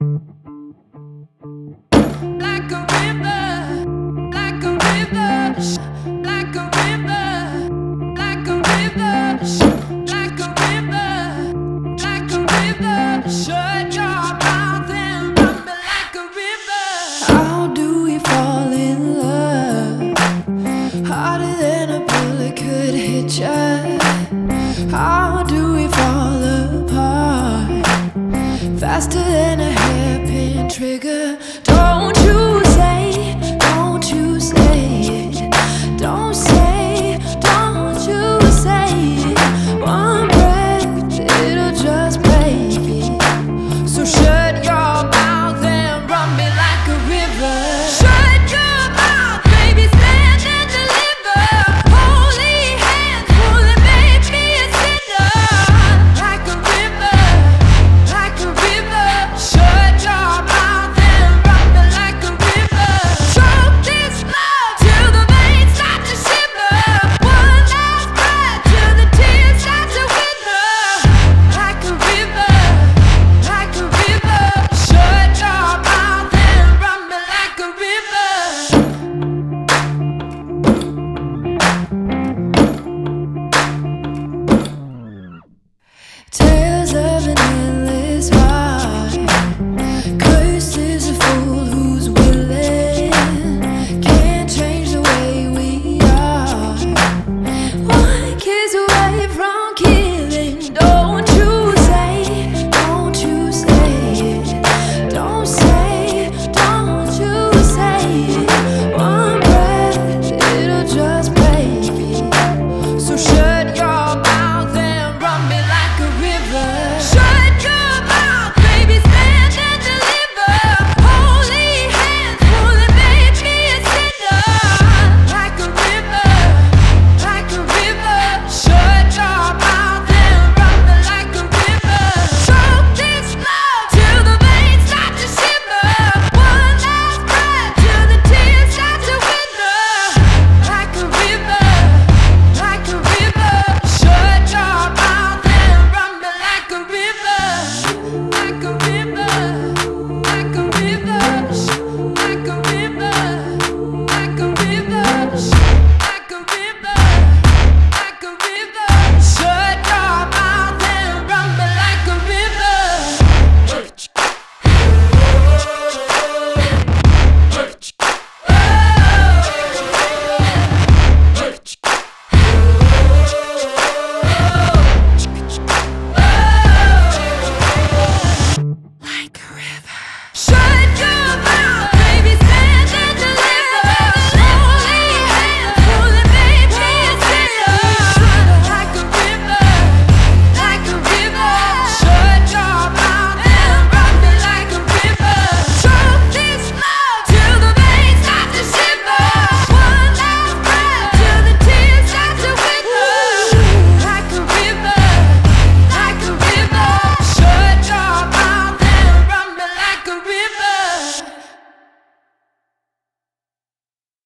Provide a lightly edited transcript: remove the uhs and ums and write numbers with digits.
Like a river, like a river, like a river, like a river, like a river, like a river. Shut your mouth and run me like a river. How do we fall in love? Harder than a bullet could hit ya. How do we fall apart? Faster than a hairpin trigger.